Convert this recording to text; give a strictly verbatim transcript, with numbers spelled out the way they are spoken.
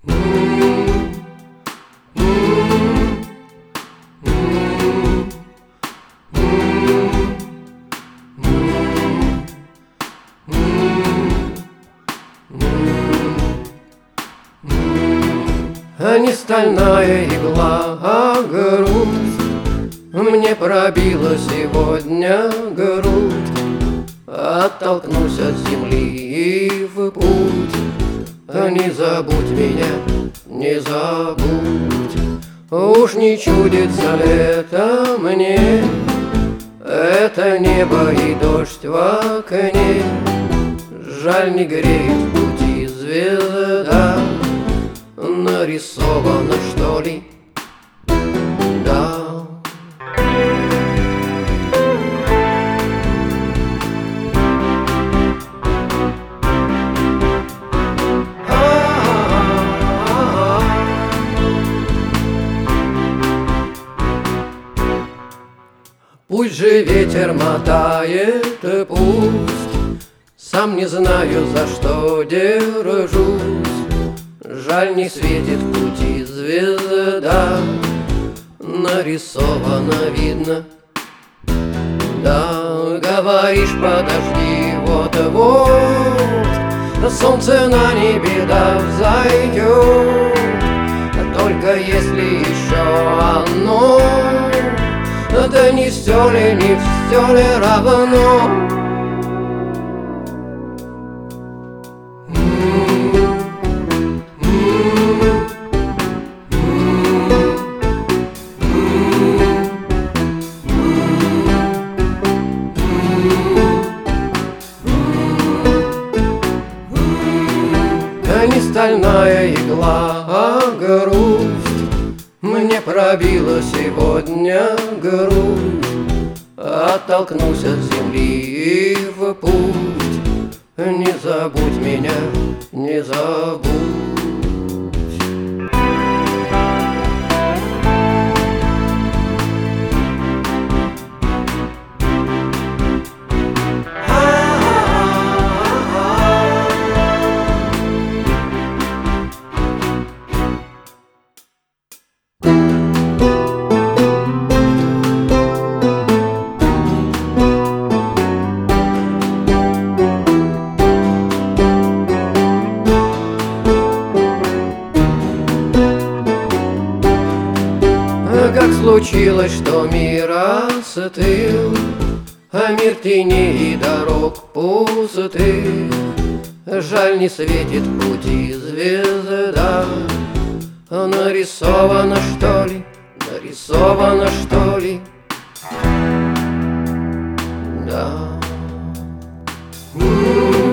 А не стальная игла, а грудь мне пробила сегодня грудь. Оттолкнусь от земли и в путь. Не забудь меня, не забудь. Уж не чудится это мне, это небо и дождь в окне. Жаль, не греет в пути звезда. Нарисовано, что ли? Да. Пусть же ветер мотает, пусть. Сам не знаю, за что держусь. Жаль, не светит в пути звезда. Нарисовано, видно. Да, говоришь, подожди, вот-вот солнце на небе да взойдет. Только если еще оно, да не все ли, не все ли равно. Не стальная игла, а грусть мне пробила сегодня грудь. Оттолкнусь от земли и в путь. Не забудь меня, не забудь. Как случилось, что мир остыл, а мир теней и дорог пустых. Жаль, не светит в пути звезда. Нарисовано, что ли, нарисовано, что ли? Да.